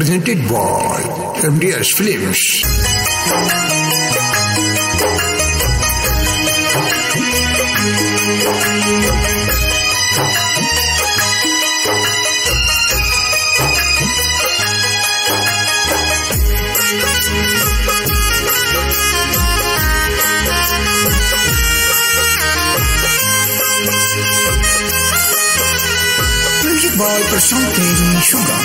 presented by MDS Films. Music by Prasanthi Sugar.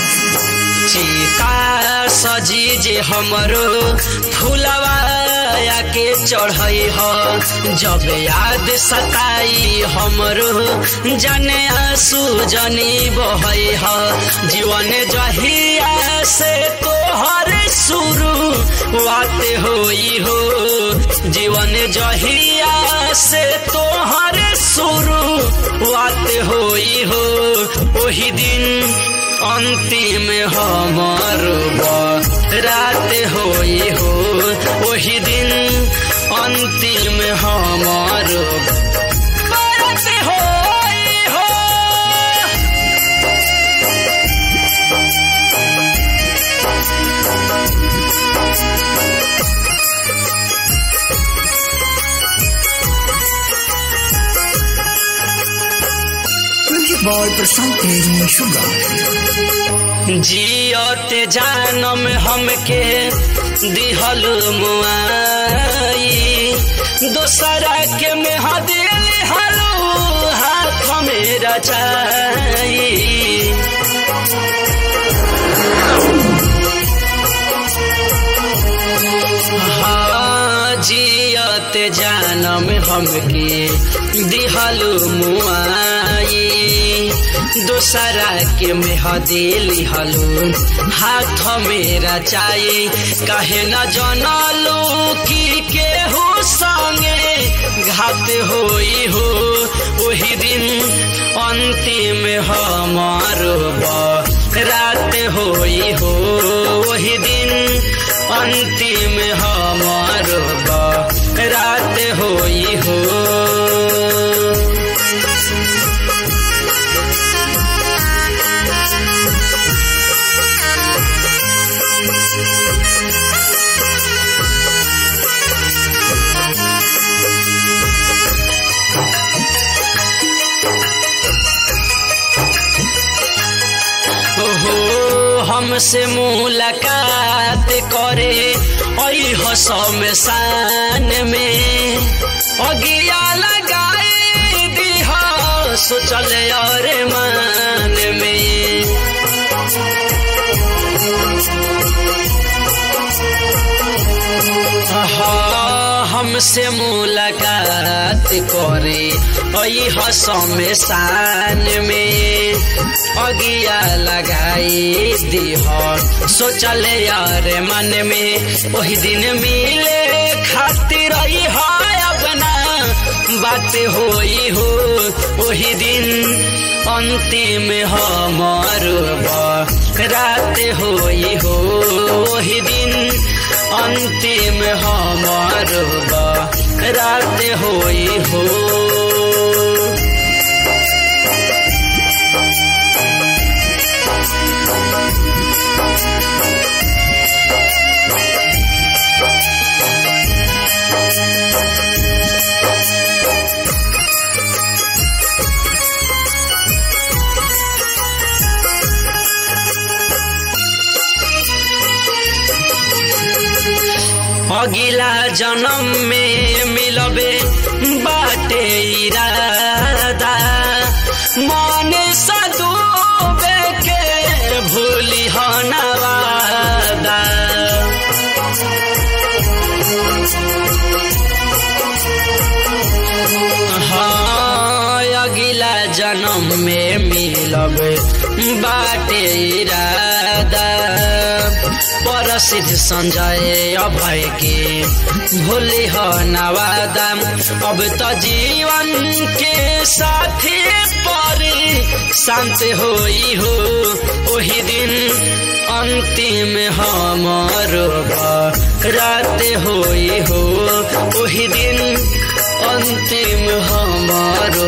चिता सजी जे हमरो फूलवा के चढ़ई हो जब याद सताई हमरो जाने आंसू जनी बहई हो जीवन जहिया से तोहर शुरू वाते होई हो जीवन जहिया से तोहर शुरू वाते होई हो वही दिन अंतिम हमर रात होई हो वही दिन अंतिम हमर रात होई हो। Music by Prasanthi Sugar. जियते जानम हमके दिहल मुआई दोसरा के मेहदिल हलो हाथ में रचाई जियते जानम हमके दिहल मुआई दोसरा के मेहदिल हलो हाथ में रचाई कहे न जनलू कि केहू संगे घात होई हो वही दिन अंतिम हमार रात होई हो वही दिन अंतिम हमार रात होई हो। हमसे मुलाकात करे ओई हो शमशान में अगिया लगाए दिह सोचल और मान में हमसे मुलाकात करे ओई हो शमशान में अगिया लगाई दिह सोचल यार मन में वही दिन मिले खातिर अपना बात होई हो वही दिन अंतिम हमार रात होई हो वही दिन अंतिम हमार रात होई हो। अगिला जन्म में मिलबे बाटे इरादा मन सदूबे के भूली हो नवादा हाँ अगिला जन्म में मिलबे बाटे इरादा प्रसिद्ध संजय अभय के भूली हो नवादा अब तो जीवन के साथी पर शांत होई हो वही दिन अंतिम हमर रात होई हो वही दिन अंतिम हमार